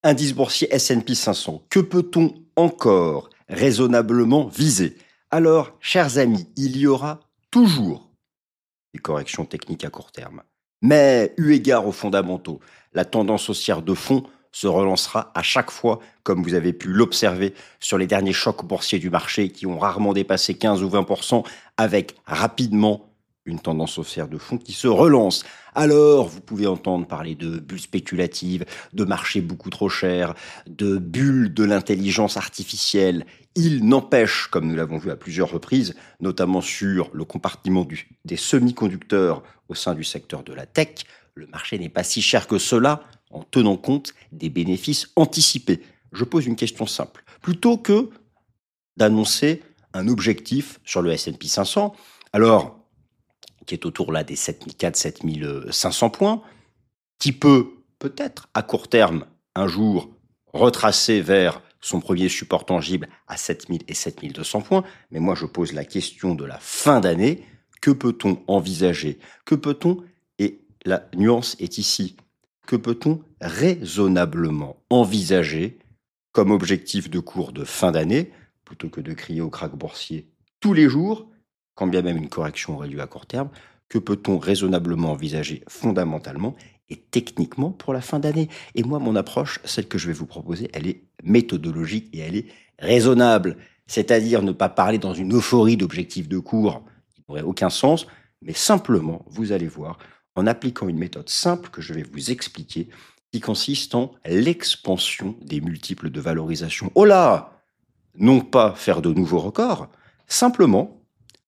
Indice boursier S&P 500. Que peut-on encore raisonnablement viser? Alors, chers amis, il y aura toujours des corrections techniques à court terme. Mais, eu égard aux fondamentaux, la tendance haussière de fond se relancera à chaque fois, comme vous avez pu l'observer sur les derniers chocs boursiers du marché qui ont rarement dépassé 15 ou 20%, avec rapidement une tendance haussière de fond qui se relance. Alors, vous pouvez entendre parler de bulles spéculatives, de marchés beaucoup trop chers, de bulles de l'intelligence artificielle. Il n'empêche, comme nous l'avons vu à plusieurs reprises, notamment sur le compartiment des semi-conducteurs au sein du secteur de la tech, le marché n'est pas si cher que cela en tenant compte des bénéfices anticipés. Je pose une question simple. Plutôt que d'annoncer un objectif sur le S&P 500, alors qui est autour là des 7400-7500 points, qui peut peut-être à court terme un jour retracer vers son premier support tangible à 7000 et 7200 points. Mais moi je pose la question de la fin d'année. Que peut-on envisager? Que peut-on, et la nuance est ici, que peut-on raisonnablement envisager comme objectif de cours de fin d'année, plutôt que de crier au krach boursier tous les jours, quand bien même une correction aurait lieu à court terme? Que peut-on raisonnablement envisager fondamentalement et techniquement pour la fin d'année? Et moi, mon approche, celle que je vais vous proposer, elle est méthodologique et elle est raisonnable. C'est-à-dire ne pas parler dans une euphorie d'objectifs de cours qui n'aurait aucun sens, mais simplement, vous allez voir, en appliquant une méthode simple que je vais vous expliquer, qui consiste en l'expansion des multiples de valorisation. Oh là! Non pas faire de nouveaux records, simplement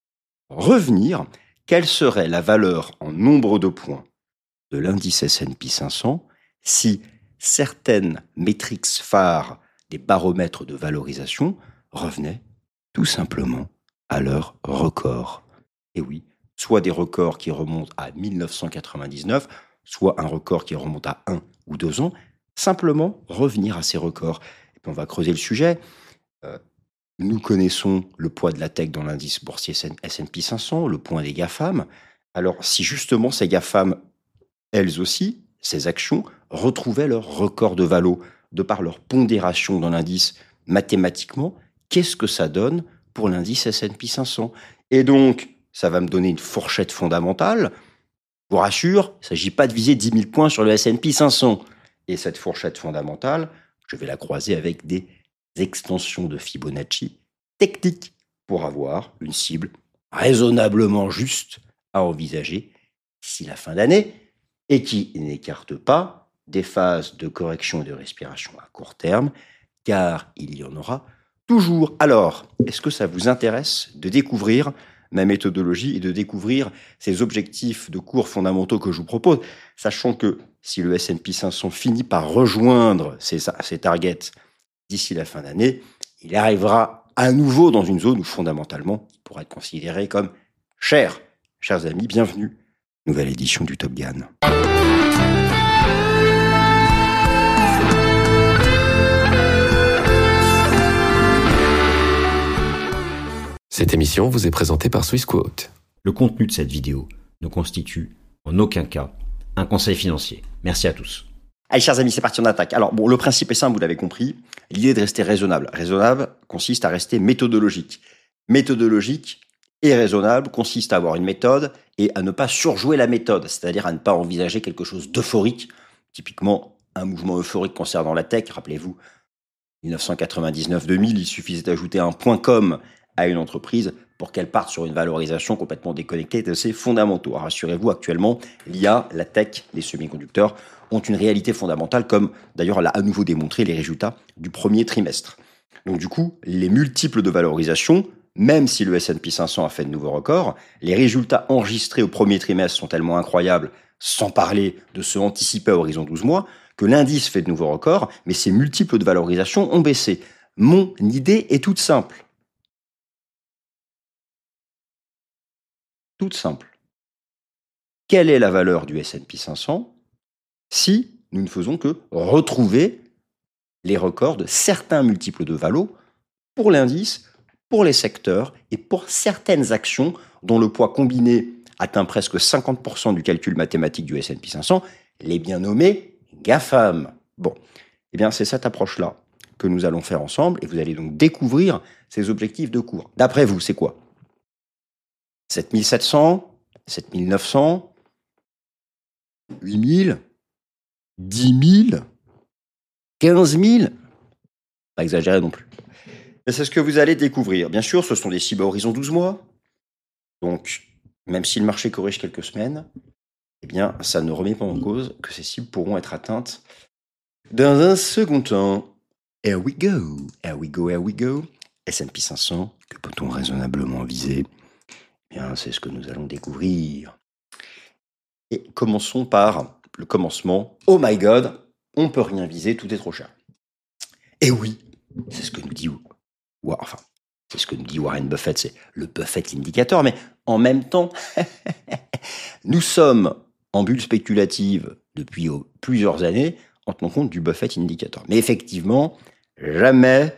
revenir, quelle serait la valeur en nombre de points de l'indice S&P 500 si certaines métriques phares des baromètres de valorisation revenaient tout simplement à leur record. Et oui, soit des records qui remontent à 1999, soit un record qui remonte à 1 ou 2 ans, simplement revenir à ces records. Et puis on va creuser le sujet. Nous connaissons le poids de la tech dans l'indice boursier S&P 500, le poids des GAFAM. Alors, si justement ces GAFAM, elles aussi, ces actions, retrouvaient leur record de valo, de par leur pondération dans l'indice mathématiquement, qu'est-ce que ça donne pour l'indice S&P 500? Et donc, ça va me donner une fourchette fondamentale. Je vous rassure, il ne s'agit pas de viser 10 000 points sur le S&P 500. Et cette fourchette fondamentale, je vais la croiser avec des extensions de Fibonacci techniques pour avoir une cible raisonnablement juste à envisager d'ici la fin d'année et qui n'écarte pas des phases de correction et de respiration à court terme, car il y en aura toujours. Alors, est-ce que ça vous intéresse de découvrir ma méthodologie et de découvrir ces objectifs de cours fondamentaux que je vous propose, sachant que si le S&P 500 finit par rejoindre ses targets d'ici la fin d'année, il arrivera à nouveau dans une zone où fondamentalement il pourra être considéré comme cher. Chers amis, bienvenue. Nouvelle édition du Top Gun. Cette émission vous est présentée par Swissquote. Le contenu de cette vidéo ne constitue en aucun cas un conseil financier. Merci à tous. Allez, chers amis, c'est parti, on attaque. Alors, bon, le principe est simple, vous l'avez compris. L'idée est de rester raisonnable. Raisonnable consiste à rester méthodologique. Méthodologique et raisonnable consiste à avoir une méthode et à ne pas surjouer la méthode, c'est-à-dire à ne pas envisager quelque chose d'euphorique. Typiquement, un mouvement euphorique concernant la tech. Rappelez-vous, 1999-2000, il suffisait d'ajouter un .com à une entreprise pour qu'elle parte sur une valorisation complètement déconnectée de ses fondamentaux. Alors, rassurez-vous, actuellement, l'IA, la tech, les semi-conducteurs ont une réalité fondamentale, comme d'ailleurs l'a à nouveau démontré les résultats du premier trimestre. Donc du coup, les multiples de valorisation, même si le S&P 500 a fait de nouveaux records, les résultats enregistrés au premier trimestre sont tellement incroyables, sans parler de ceux anticipés à horizon 12 mois, que l'indice fait de nouveaux records, mais ces multiples de valorisation ont baissé. Mon idée est toute simple. Toute simple. Quelle est la valeur du S&P 500 si nous ne faisons que retrouver les records de certains multiples de valo pour l'indice, pour les secteurs et pour certaines actions dont le poids combiné atteint presque 50% du calcul mathématique du S&P 500, les bien nommés GAFAM. Bon, Eh bien, c'est cette approche-là que nous allons faire ensemble et vous allez donc découvrir ces objectifs de cours. D'après vous, c'est quoi? 7700, 7900, 8000, 10 000, 15 000? Pas exagéré non plus. Mais c'est ce que vous allez découvrir. Bien sûr, ce sont des cibles à horizon 12 mois. Donc, même si le marché corrige quelques semaines, eh bien, ça ne remet pas en cause que ces cibles pourront être atteintes dans un second temps. Here we go, here we go, here we go. S&P 500, que peut-on raisonnablement viser? Eh bien, c'est ce que nous allons découvrir. Et commençons par le commencement. Oh my God, on peut rien viser, tout est trop cher. Et oui, c'est ce que nous dit c'est ce que nous dit Warren Buffett, c'est le Buffett indicator, mais en même temps, nous sommes en bulle spéculative depuis plusieurs années en tenant compte du Buffett indicator. Mais effectivement, jamais,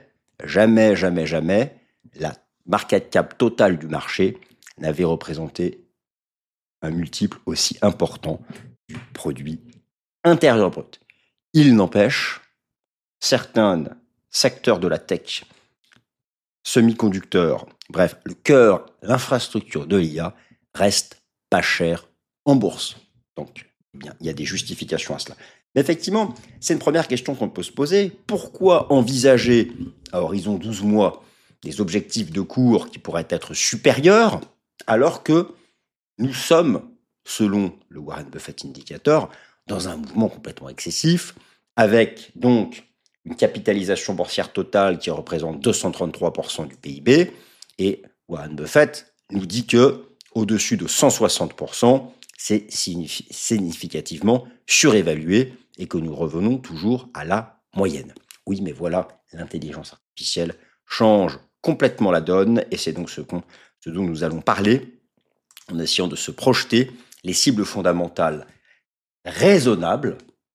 la market cap totale du marché n'avait représenté un multiple aussi important du produit intérieur brut. Il n'empêche, certains secteurs de la tech, semi-conducteurs, bref, le cœur, l'infrastructure de l'IA reste pas cher en bourse. Donc, eh bien, il y a des justifications à cela. Mais effectivement, c'est une première question qu'on peut se poser. Pourquoi envisager à horizon 12 mois des objectifs de cours qui pourraient être supérieurs alors que nous sommes, selon le Warren Buffett Indicator, dans un mouvement complètement excessif, avec donc une capitalisation boursière totale qui représente 233% du PIB, et Warren Buffett nous dit que au-dessus de 160%, c'est significativement surévalué et que nous revenons toujours à la moyenne. Oui, mais voilà, l'intelligence artificielle change complètement la donne et c'est donc ce dont nous allons parler en essayant de se projeter les cibles fondamentales raisonnables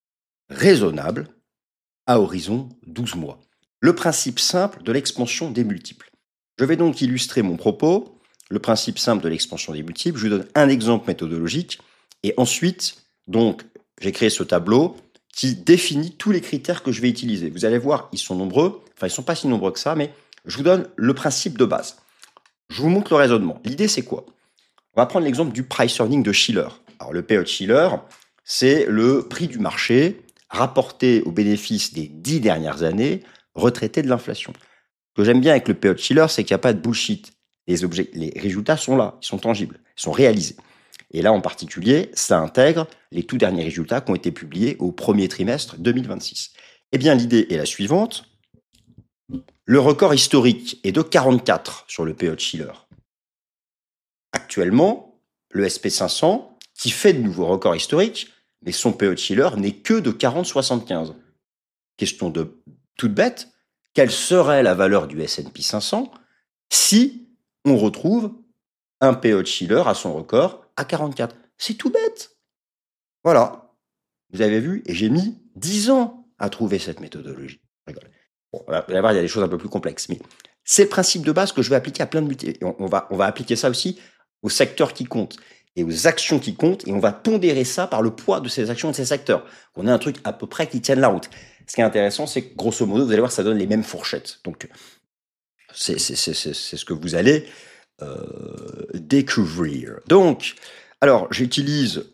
à horizon 12 mois. Le principe simple de l'expansion des multiples. Je vais donc illustrer mon propos, le principe simple de l'expansion des multiples. Je vous donne un exemple méthodologique et ensuite, donc, j'ai créé ce tableau qui définit tous les critères que je vais utiliser. Vous allez voir, ils sont nombreux, enfin ils ne sont pas si nombreux que ça, mais je vous donne le principe de base. Je vous montre le raisonnement. L'idée, c'est quoi? On va prendre l'exemple du price earning de Shiller. Alors, le PE de Shiller, c'est le prix du marché rapporté aux bénéfices des 10 dernières années, retraité de l'inflation. Ce que j'aime bien avec le PE de Shiller, c'est qu'il n'y a pas de bullshit. Les résultats sont là, ils sont tangibles, ils sont réalisés. Et là, en particulier, ça intègre les tout derniers résultats qui ont été publiés au premier trimestre 2026. Eh bien, l'idée est la suivante. Le record historique est de 44 sur le PE de Shiller. Actuellement, le SP500, qui fait de nouveaux records historiques, mais son PE de Shiller n'est que de 40,75. Question de toute bête, quelle serait la valeur du S&P 500 si on retrouve un PE de Shiller à son record à 44? C'est tout bête. Voilà. Vous avez vu, et j'ai mis 10 ans à trouver cette méthodologie. Je rigole. Bon, vous allez voir, il y a des choses un peu plus complexes, mais c'est le principe de base que je vais appliquer à plein de multiples. On va appliquer ça aussi aux secteurs qui comptent et aux actions qui comptent, et on va pondérer ça par le poids de ces actions et de ces secteurs. On a un truc à peu près qui tienne la route. Ce qui est intéressant, c'est que grosso modo, vous allez voir, ça donne les mêmes fourchettes. Donc, c'est ce que vous allez découvrir. Donc, alors, j'utilise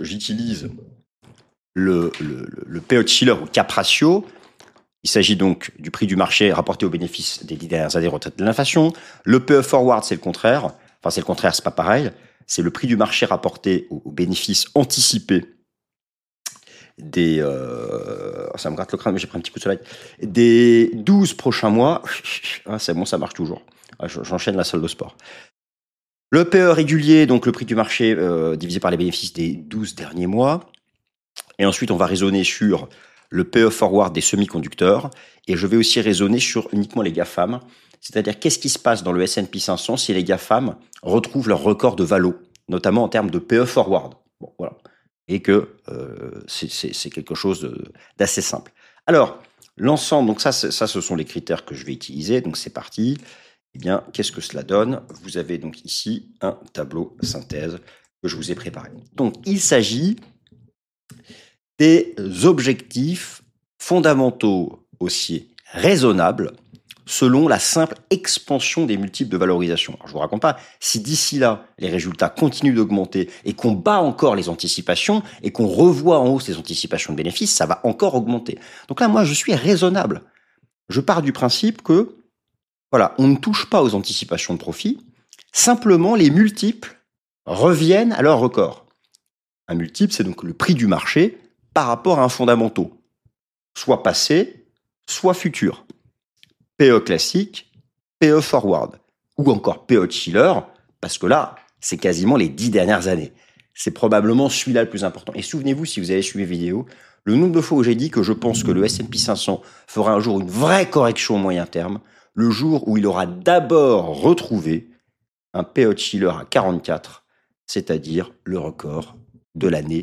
le PE de Shiller ou cap ratio. Il s'agit donc du prix du marché rapporté aux bénéfices des 10 dernières années retraite de l'inflation. Le PE forward, c'est le contraire. Enfin, c'est le contraire, c'est pas pareil. C'est le prix du marché rapporté aux bénéfices anticipés des... ça me gratte le crâne, mais j'ai pris un petit coup de soleil. Des 12 prochains mois. Ah, c'est bon, ça marche toujours. Ah, j'enchaîne la salle de sport. Le PE régulier, donc le prix du marché divisé par les bénéfices des 12 derniers mois. Et ensuite, on va raisonner sur le PE forward des semi-conducteurs. Et je vais aussi raisonner sur uniquement les GAFAM. C'est-à-dire, qu'est-ce qui se passe dans le S&P 500 si les GAFAM retrouvent leur record de valo, notamment en termes de PE forward. Bon, voilà. Et que c'est quelque chose d'assez simple. Alors, l'ensemble, donc ça, ce sont les critères que je vais utiliser. Donc, c'est parti. Eh bien, qu'est-ce que cela donne? Vous avez donc ici un tableau synthèse que je vous ai préparé. Donc, il s'agit des objectifs fondamentaux haussiers raisonnables selon la simple expansion des multiples de valorisation. Alors, je vous raconte pas, si d'ici là, les résultats continuent d'augmenter et qu'on bat encore les anticipations et qu'on revoit en hausse les anticipations de bénéfices, ça va encore augmenter. Donc là, moi, je suis raisonnable. Je pars du principe que, voilà, on ne touche pas aux anticipations de profit, simplement les multiples reviennent à leur record. Un multiple, c'est donc le prix du marché par rapport à un fondamentaux, soit passé, soit futur. PE classique, PE forward, ou encore PE de Shiller, parce que là, c'est quasiment les 10 dernières années. C'est probablement celui-là le plus important. Et souvenez-vous, si vous avez suivi mes vidéos, le nombre de fois où j'ai dit que je pense que le S&P 500 fera un jour une vraie correction au moyen terme, le jour où il aura d'abord retrouvé un PE de Shiller à 44, c'est-à-dire le record de l'année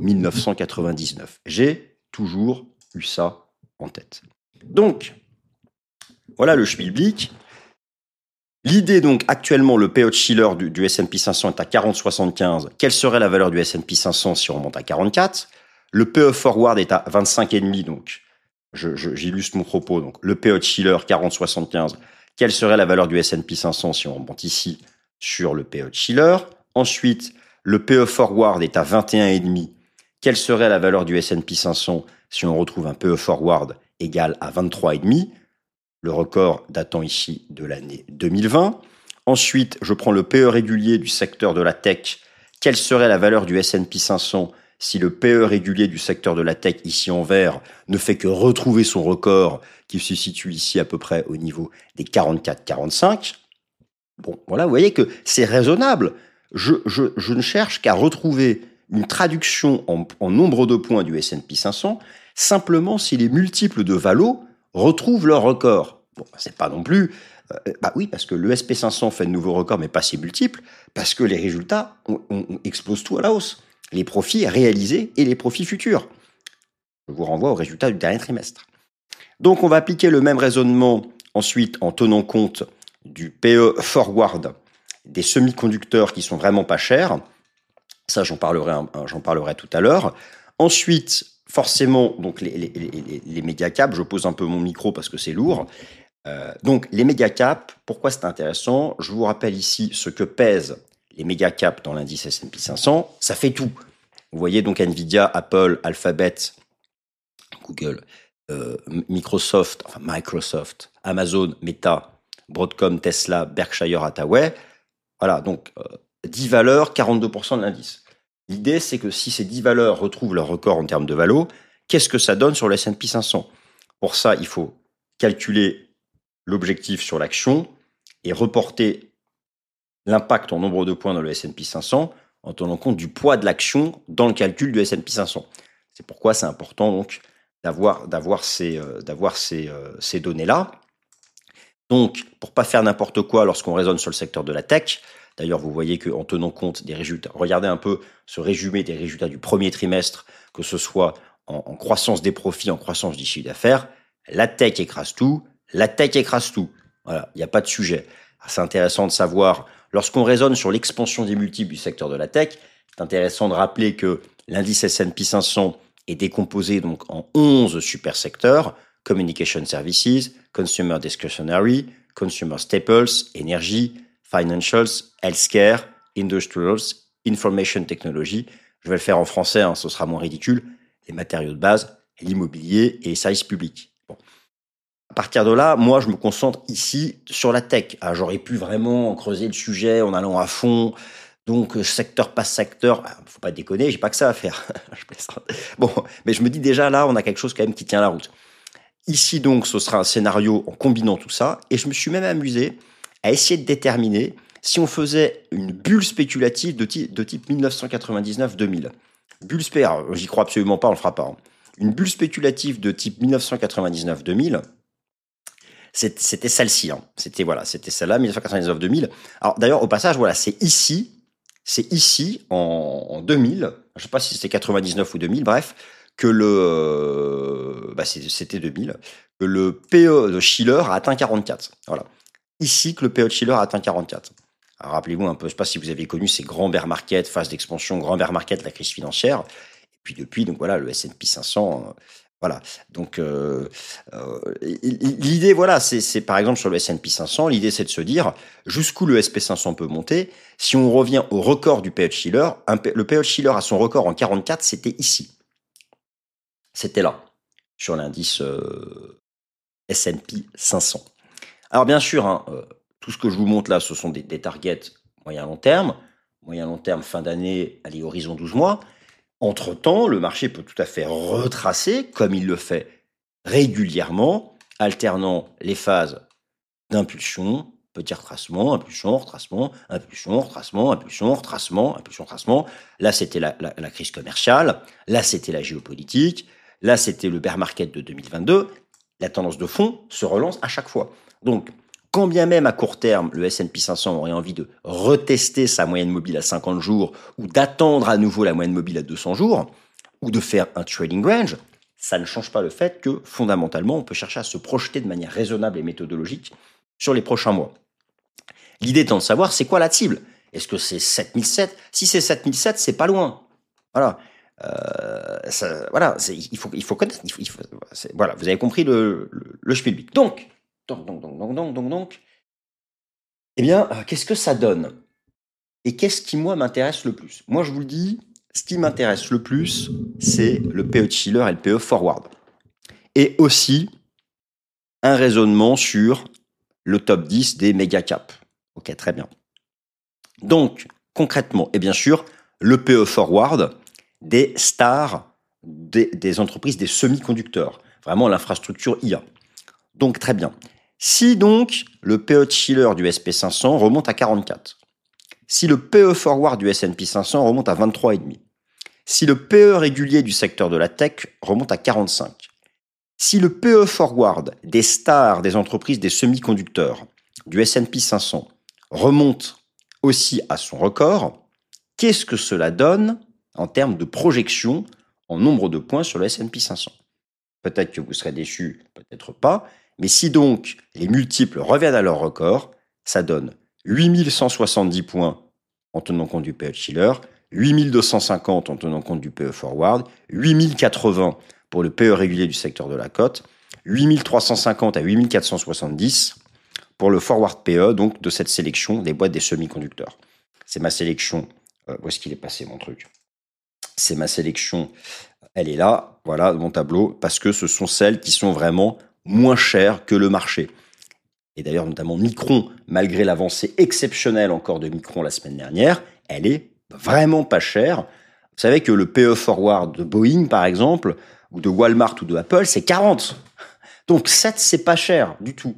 1999. J'ai toujours eu ça en tête. Donc, voilà le schmilblick. L'idée donc, actuellement, le PE de Shiller du S&P 500 est à 40,75. Quelle serait la valeur du S&P 500 si on monte à 44? Le PE forward est à 25,5, donc j'illustre mon propos. Donc, le PE de Shiller, 40,75. Quelle serait la valeur du S&P 500 si on remonte ici sur le PE de Shiller? Ensuite, le PE forward est à 21,5. Quelle serait la valeur du S&P 500 si on retrouve un PE forward égal à 23,5? Le record datant ici de l'année 2020. Ensuite, je prends le PE régulier du secteur de la tech. Quelle serait la valeur du S&P 500 si le PE régulier du secteur de la tech, ici en vert, ne fait que retrouver son record qui se situe ici à peu près au niveau des 44-45? Bon, voilà, vous voyez que c'est raisonnable. Je ne cherche qu'à retrouver une traduction en nombre de points du S&P 500, simplement si les multiples de Valo retrouvent leur record. Bon, c'est pas non plus... oui, parce que le SP500 fait de nouveaux records, mais pas ses multiples, parce que les résultats explosent tout à la hausse. Les profits réalisés et les profits futurs. Je vous renvoie aux résultats du dernier trimestre. Donc, on va appliquer le même raisonnement ensuite en tenant compte du PE forward des semi-conducteurs qui sont vraiment pas chers. Ça, j'en parlerai tout à l'heure. Ensuite, forcément, donc les méga-caps, je pose un peu mon micro parce que c'est lourd. Donc, les méga-caps, pourquoi c'est intéressant? Je vous rappelle ici ce que pèsent les méga-caps dans l'indice S&P 500. Ça fait tout. Vous voyez donc Nvidia, Apple, Alphabet, Google, Microsoft, Amazon, Meta, Broadcom, Tesla, Berkshire Hathaway. Voilà, donc 10 valeurs, 42% de l'indice. L'idée, c'est que si ces 10 valeurs retrouvent leur record en termes de valo, qu'est-ce que ça donne sur le S&P 500? Pour ça, il faut calculer l'objectif sur l'action et reporter l'impact en nombre de points dans le S&P 500 en tenant compte du poids de l'action dans le calcul du S&P 500. C'est pourquoi c'est important donc d'avoir ces données-là. Donc, pour pas faire n'importe quoi lorsqu'on raisonne sur le secteur de la tech, d'ailleurs, vous voyez qu'en tenant compte des résultats, regardez un peu ce résumé des résultats du premier trimestre, que ce soit en croissance des profits, en croissance du chiffre d'affaires, la tech écrase tout, la tech écrase tout. Voilà, il n'y a pas de sujet. C'est intéressant de savoir, lorsqu'on raisonne sur l'expansion des multiples du secteur de la tech, c'est intéressant de rappeler que l'indice S&P 500 est décomposé donc en 11 super secteurs: Communication Services, Consumer Discretionary, Consumer Staples, Energy, Financials, Healthcare, Industrials, Information Technology. Je vais le faire en français, ce sera moins ridicule. Les matériaux de base, l'immobilier et les services publics. Bon. À partir de là, moi, je me concentre ici sur la tech. J'aurais pu vraiment creuser le sujet en allant à fond. Donc, secteur par secteur, faut pas déconner, j'ai pas que ça à faire. Bon, mais je me dis déjà, là, on a quelque chose quand même qui tient la route. Ici, donc, ce sera un scénario en combinant tout ça. Et je me suis même amusé à essayer de déterminer si on faisait une bulle spéculative de type 1999-2000. Bulle spéculative, j'y crois absolument pas, on le fera pas. Une bulle spéculative de type 1999-2000, c'était celle-ci. C'était celle-là, 1999-2000. Alors d'ailleurs, au passage, voilà, c'est ici en 2000, je sais pas si c'était 99 ou 2000, bref, que c'était 2000, que le PE de Shiller a atteint 44. Voilà. Ici que le PE de Shiller a atteint 44. Alors, rappelez-vous un peu, je sais pas si vous avez connu ces grands bear market, phase d'expansion, grand bear market, la crise financière. Et puis depuis, donc voilà, le S&P 500, Voilà. Donc, l'idée, voilà, c'est par exemple sur le S&P 500, l'idée c'est de se dire jusqu'où le SP 500 peut monter. Si on revient au record du P.E. Shiller, le P.E. Shiller à son record en 44, c'était ici. C'était là, sur l'indice S&P 500. Alors bien sûr, hein, tout ce que je vous montre là, ce sont des targets moyen-long terme. Moyen-long terme, fin d'année, allez, horizon 12 mois. Entre-temps, le marché peut tout à fait retracer, comme il le fait régulièrement, alternant les phases d'impulsion, petit retracement, impulsion, retracement, impulsion, retracement, impulsion, retracement, impulsion, retracement. Là, c'était la crise commerciale. Là, c'était la géopolitique. Là, c'était le bear market de 2022. La tendance de fond se relance à chaque fois. Donc, quand bien même à court terme, le S&P 500 aurait envie de retester sa moyenne mobile à 50 jours ou d'attendre à nouveau la moyenne mobile à 200 jours ou de faire un trading range, ça ne change pas le fait que fondamentalement, on peut chercher à se projeter de manière raisonnable et méthodologique sur les prochains mois. L'idée étant de savoir c'est quoi la cible. Est-ce que c'est 7007 ? Si c'est 7007, c'est pas loin. Voilà. Voilà, il faut connaître. Voilà, vous avez compris le spielbeat. Donc, eh bien, qu'est-ce que ça donne ? Et qu'est-ce qui, moi, m'intéresse le plus ? Moi, je vous le dis, ce qui m'intéresse le plus, c'est le P.E. Shiller et le P.E. Forward. Et aussi, un raisonnement sur le top 10 des méga caps. Ok, très bien. Donc, concrètement, et bien sûr, le P.E. Forward des stars des entreprises des semi-conducteurs. Vraiment l'infrastructure IA. Donc, très bien. Si donc le P.E. Shiller du SP 500 remonte à 44, si le P.E. Forward du S&P 500 remonte à 23,5, si le P.E. régulier du secteur de la tech remonte à 45, si le P.E. Forward des stars des entreprises des semi-conducteurs du S&P 500 remonte aussi à son record, qu'est-ce que cela donne en termes de projection en nombre de points sur le S&P 500 ? Peut-être que vous serez déçus, peut-être pas. Mais si donc les multiples reviennent à leur record, ça donne 8170 points en tenant compte du P.E. Shiller, 8250 en tenant compte du P.E. Forward, 8080 pour le P.E. régulier du secteur de la cote, 8350 à 8470 pour le Forward P.E. donc de cette sélection des boîtes des semi-conducteurs. C'est ma sélection. Où est-ce qu'il est passé mon truc ? C'est ma sélection. Elle est là, voilà, mon tableau, parce que ce sont celles qui sont vraiment moins chères que le marché. Et d'ailleurs, notamment Micron, malgré l'avancée exceptionnelle encore de Micron la semaine dernière, elle est vraiment pas chère. Vous savez que le P.E. Forward de Boeing, par exemple, ou de Walmart ou de Apple, c'est 40. Donc 7, c'est pas cher du tout.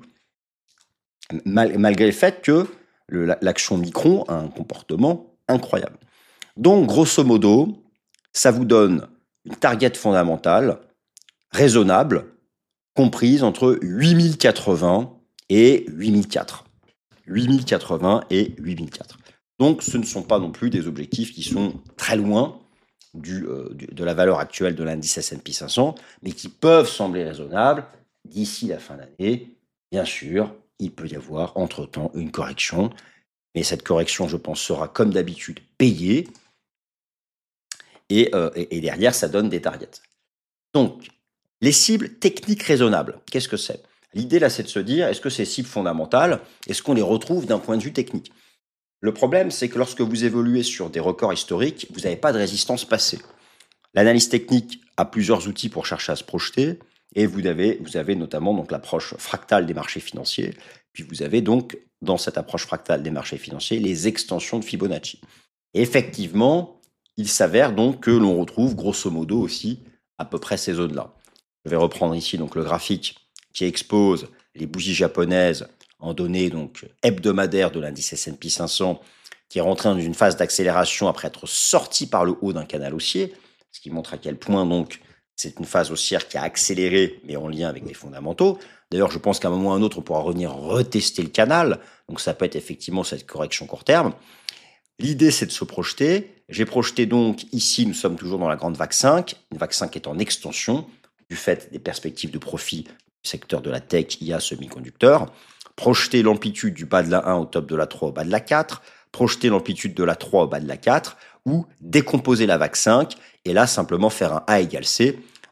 Malgré le fait que l'action Micron a un comportement incroyable. Donc, grosso modo, ça vous donne une target fondamentale raisonnable, comprise entre 8080 et 8004. 8080 et 8004. Donc, ce ne sont pas non plus des objectifs qui sont très loin de la valeur actuelle de l'indice S&P 500, mais qui peuvent sembler raisonnables d'ici la fin d'année. Bien sûr, il peut y avoir entre-temps une correction, mais cette correction, je pense, sera comme d'habitude payée. Et derrière, ça donne des targets. Donc, les cibles techniques raisonnables, qu'est-ce que c'est ? L'idée, là, c'est de se dire, est-ce que ces cibles fondamentales, est-ce qu'on les retrouve d'un point de vue technique ? Le problème, c'est que lorsque vous évoluez sur des records historiques, vous n'avez pas de résistance passée. L'analyse technique a plusieurs outils pour chercher à se projeter, et vous avez notamment donc l'approche fractale des marchés financiers, puis vous avez donc, dans cette approche fractale des marchés financiers, les extensions de Fibonacci. Et effectivement, il s'avère donc que l'on retrouve grosso modo aussi à peu près ces zones-là. Je vais reprendre ici donc le graphique qui expose les bougies japonaises en données donc hebdomadaires de l'indice S&P 500 qui est rentré dans une phase d'accélération après être sorti par le haut d'un canal haussier, ce qui montre à quel point donc c'est une phase haussière qui a accéléré mais en lien avec les fondamentaux. D'ailleurs, je pense qu'à un moment ou à un autre, on pourra revenir retester le canal, donc ça peut être effectivement cette correction court terme. L'idée, c'est de se projeter. J'ai projeté donc ici, nous sommes toujours dans la grande vague 5, une vague 5 est en extension du fait des perspectives de profit du secteur de la tech, IA, semi-conducteurs. Projeter l'amplitude du bas de la 1 au top de la 3 au bas de la 4, projeter l'amplitude de la 3 au bas de la 4, ou décomposer la vague 5, et là, simplement faire un A égale C,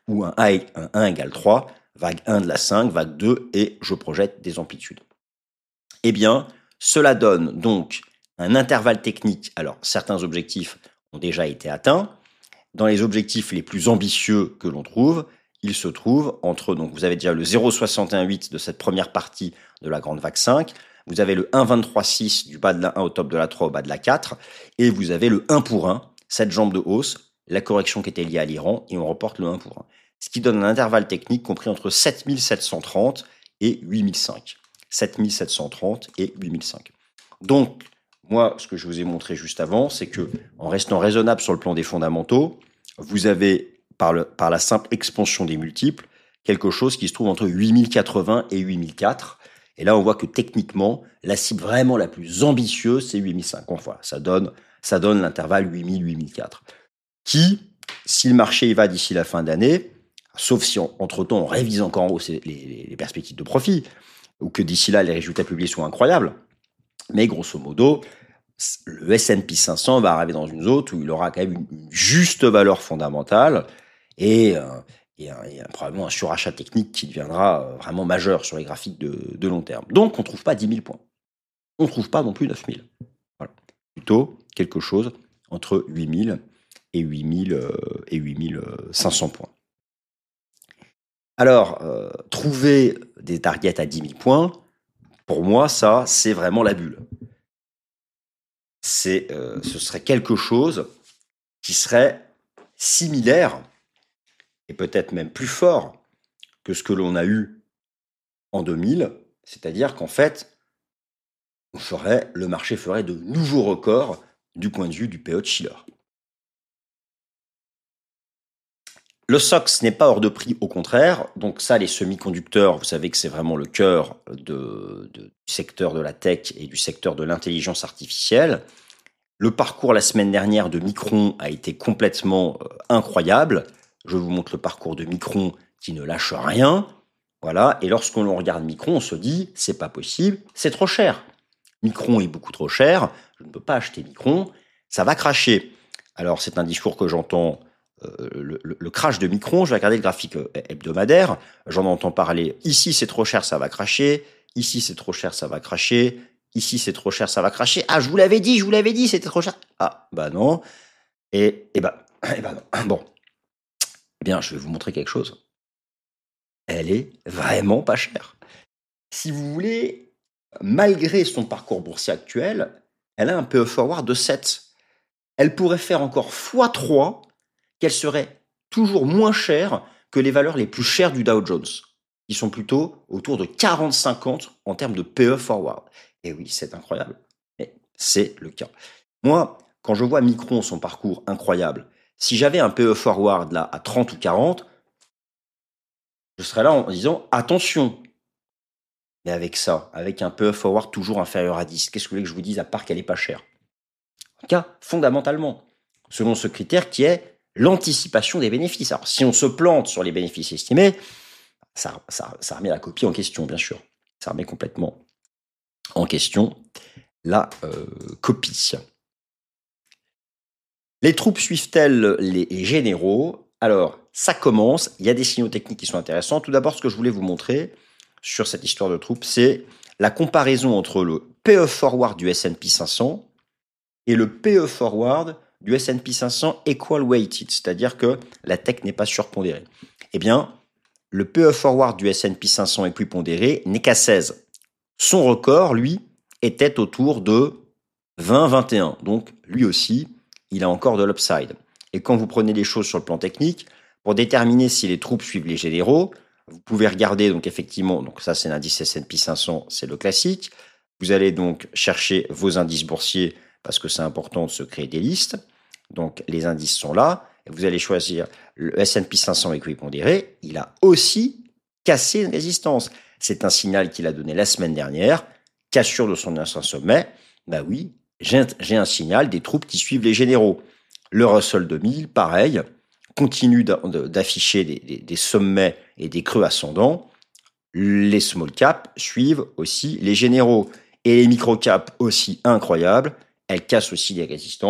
où un 1 égale 3, vague 1 de la 5, vague 2, et je projette des amplitudes. Eh bien, cela donne donc un intervalle technique. Alors, certains objectifs ont déjà été atteints. Dans les objectifs les plus ambitieux que l'on trouve, il se trouve entre, donc vous avez déjà le 0,618 de cette première partie de la grande vague 5, vous avez le 1,23,6 du bas de la 1 au top de la 3 au bas de la 4, et vous avez le 1 pour 1, cette jambe de hausse, la correction qui était liée à l'Iran, et on reporte le 1 pour 1. Ce qui donne un intervalle technique compris entre 7730 et 8005. 7730 et 8005. Donc, moi, ce que je vous ai montré juste avant, c'est que en restant raisonnable sur le plan des fondamentaux, vous avez, par la simple expansion des multiples, quelque chose qui se trouve entre 8080 et 8004. Et là, on voit que techniquement, la cible vraiment la plus ambitieuse, c'est 8005. Enfin, ça donne l'intervalle 8000-8004. Qui, si le marché y va d'ici la fin d'année, sauf si entre-temps on révise encore en haut les perspectives de profit, ou que d'ici là, les résultats publiés soient incroyables, mais grosso modo, le S&P 500 va arriver dans une zone où il aura quand même une juste valeur fondamentale et probablement un surachat technique qui deviendra vraiment majeur sur les graphiques de long terme. Donc, on ne trouve pas 10 000 points. On ne trouve pas non plus 9 000. Voilà. Plutôt quelque chose entre 8 000 et 8 500 points. Alors, trouver des targets à 10 000 points, pour moi, ça, c'est vraiment la bulle. Ce serait quelque chose qui serait similaire et peut-être même plus fort que ce que l'on a eu en 2000, c'est-à-dire qu'en fait, le marché ferait de nouveaux records du point de vue du PE de Shiller. Le SOX n'est pas hors de prix, au contraire. Donc ça, les semi-conducteurs, vous savez que c'est vraiment le cœur du secteur de la tech et du secteur de l'intelligence artificielle. Le parcours la semaine dernière de Micron a été complètement incroyable. Je vous montre le parcours de Micron qui ne lâche rien. Voilà. Et lorsque l'on regarde Micron, on se dit, c'est pas possible, c'est trop cher. Micron est beaucoup trop cher. Je ne peux pas acheter Micron. Ça va cracher. Alors, c'est un discours que j'entends. Le crash de Micron, je vais regarder le graphique hebdomadaire, j'en entends parler. Ici, c'est trop cher, ça va cracher. Ici, c'est trop cher, ça va cracher. Ici, c'est trop cher, ça va cracher. Ah, je vous l'avais dit, c'était trop cher. Ah, bah non. Et bah non. Bon. Eh bien, je vais vous montrer quelque chose. Elle est vraiment pas chère. Si vous voulez, malgré son parcours boursier actuel, elle a un PE forward de 7. Elle pourrait faire encore x3, qu'elle serait toujours moins chère que les valeurs les plus chères du Dow Jones, qui sont plutôt autour de 40-50 en termes de PE forward. Et oui, c'est incroyable, mais c'est le cas. Moi, quand je vois Micron, son parcours incroyable, si j'avais un PE forward là à 30 ou 40, je serais là en disant attention. Mais avec ça, avec un PE forward toujours inférieur à 10, qu'est-ce que vous voulez que je vous dise à part qu'elle n'est pas chère? En tout cas, fondamentalement, selon ce critère qui est l'anticipation des bénéfices. Alors, si on se plante sur les bénéfices estimés, ça remet la copie en question, bien sûr. Ça remet complètement en question la copie. Les troupes suivent-elles les généraux? Alors, ça commence. Il y a des signaux techniques qui sont intéressants. Tout d'abord, ce que je voulais vous montrer sur cette histoire de troupes, c'est la comparaison entre le PE forward du S&P 500 et le PE forward du S&P 500 equal weighted, c'est-à-dire que la tech n'est pas surpondérée. Eh bien, le PE forward du S&P 500 équipondéré n'est qu'à 16. Son record, lui, était autour de 20-21. Donc, lui aussi, il a encore de l'upside. Et quand vous prenez les choses sur le plan technique, pour déterminer si les troupes suivent les généraux, vous pouvez regarder, donc effectivement, donc ça c'est l'indice S&P 500, c'est le classique. Vous allez donc chercher vos indices boursiers parce que c'est important de se créer des listes. Donc, les indices sont là. Et vous allez choisir le S&P 500 équipondéré. Il a aussi cassé une résistance. C'est un signal qu'il a donné la semaine dernière. Cassure de son ancien sommet. Bah oui, j'ai un signal des troupes qui suivent les généraux. Le Russell 2000, pareil, continue d'afficher des sommets et des creux ascendants. Les small caps suivent aussi les généraux. Et les micro caps aussi incroyables. Elles cassent aussi des résistances.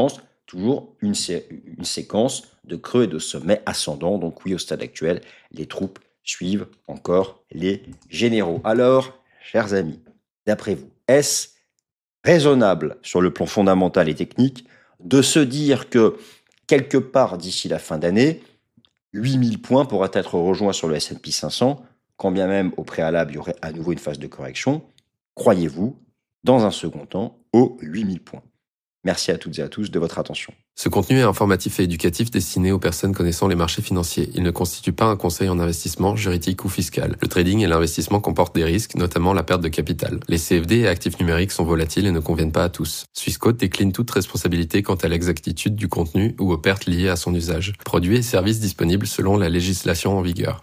toujours une séquence de creux et de sommets ascendants. Donc oui, au stade actuel, les troupes suivent encore les généraux. Alors, chers amis, d'après vous, est-ce raisonnable sur le plan fondamental et technique de se dire que quelque part d'ici la fin d'année, 8000 points pourraient être rejoints sur le S&P 500, quand bien même au préalable il y aurait à nouveau une phase de correction? Croyez-vous, dans un second temps, aux 8000 points? Merci à toutes et à tous de votre attention. Ce contenu est informatif et éducatif destiné aux personnes connaissant les marchés financiers. Il ne constitue pas un conseil en investissement, juridique ou fiscal. Le trading et l'investissement comportent des risques, notamment la perte de capital. Les CFD et actifs numériques sont volatiles et ne conviennent pas à tous. Swissquote décline toute responsabilité quant à l'exactitude du contenu ou aux pertes liées à son usage. Produits et services disponibles selon la législation en vigueur.